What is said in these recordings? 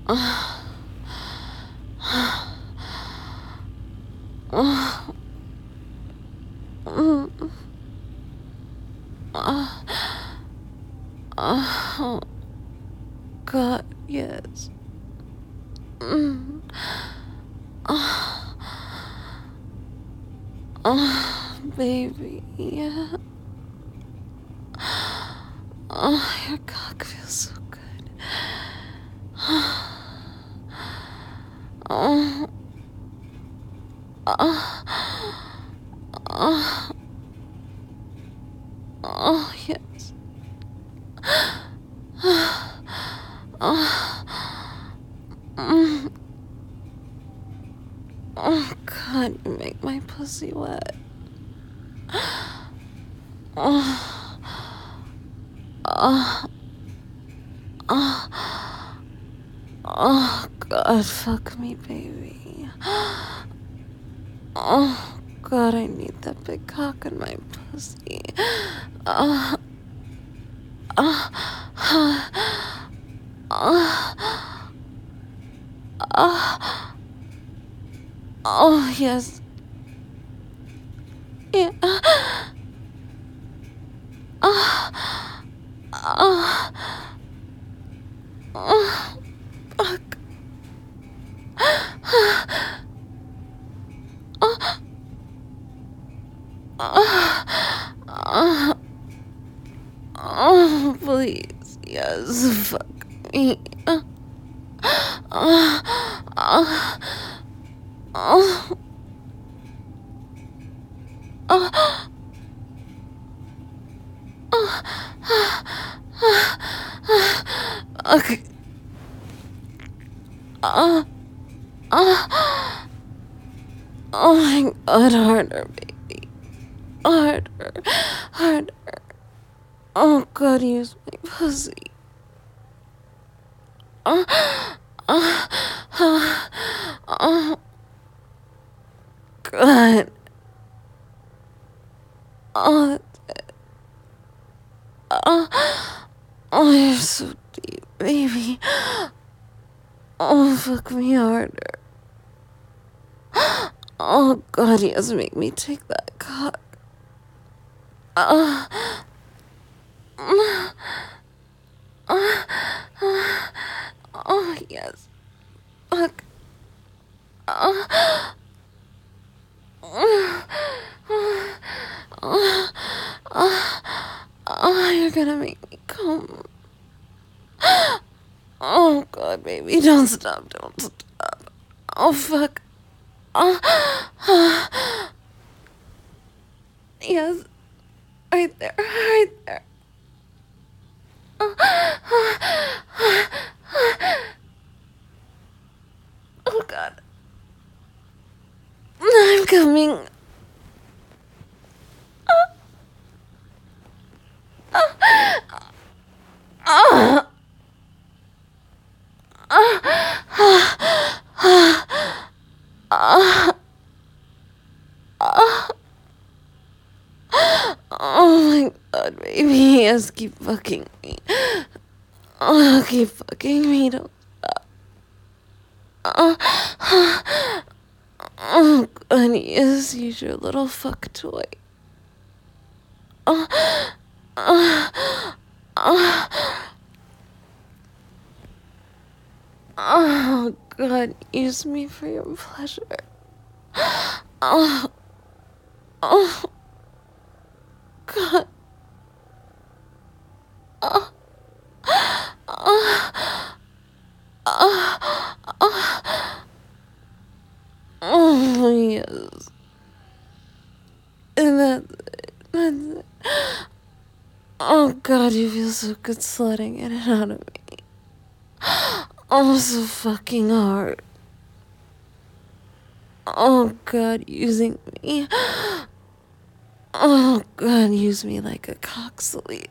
Oh, God, yes. Oh, baby, yeah. Oh, your cock feels so good. Oh, oh, yes. Oh, God, you make my pussy wet. Oh, God, fuck me, baby. Oh, God, I need that big cock in my pussy. Oh, oh, yes. Yeah. Fuck. Oh, please. Yes, fuck me. Okay. Oh my God, harder, baby. Harder. Harder. Oh, God, use my pussy. God. Oh, oh, you're so deep, baby. Oh, fuck me harder. Oh, God, yes, make me take that cock. Oh, yes. Fuck. Oh, you're gonna make me come. Oh, God, baby, don't stop, don't stop. Oh, fuck. Yes, right there, right there. Oh, God. I'm coming. Oh my God, baby. Yes, keep fucking me. Oh, keep fucking me. Don't stop. Oh, God, yes, use your little fuck toy. Oh, God, use me for your pleasure. Oh, oh, God. Oh, yes. And that's it. Oh, God, you feel so good slutting in and out of me. Oh, so fucking hard. Oh, God, using me. Oh, God, use me like a cock sleeve.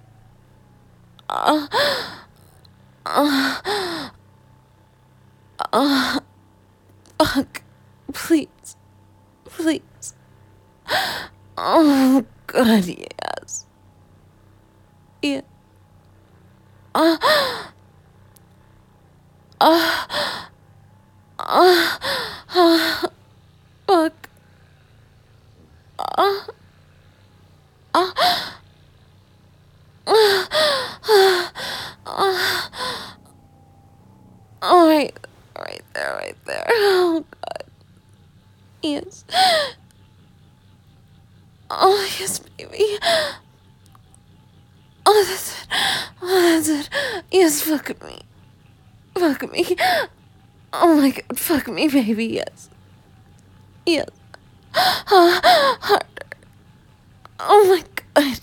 Fuck. Please. Please. Oh, God, yes. Yeah. Fuck. Oh, right there. Oh, God. Yes. Oh, yes, baby. Oh, that's it. Oh, that's it. Yes, fuck me. Fuck me. Oh my God, fuck me, baby. Yes. Yes. Harder. Oh my God.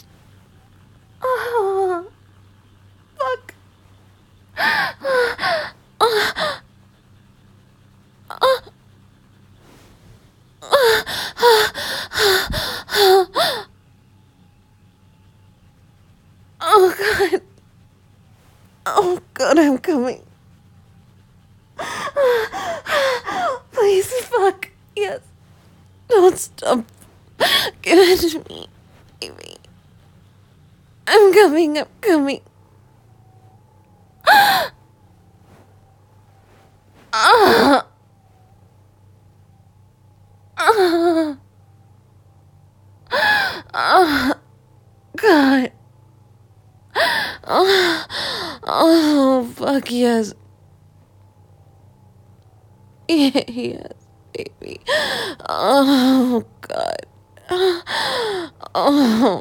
Oh, fuck. Oh God. Oh God, I'm coming. Please, fuck. Yes. Don't stop. Give it to me, baby. I'm coming. I'm coming. Ah. Ah. Ah. God. Oh, oh, fuck yes. Yes, baby. Oh, God. Oh,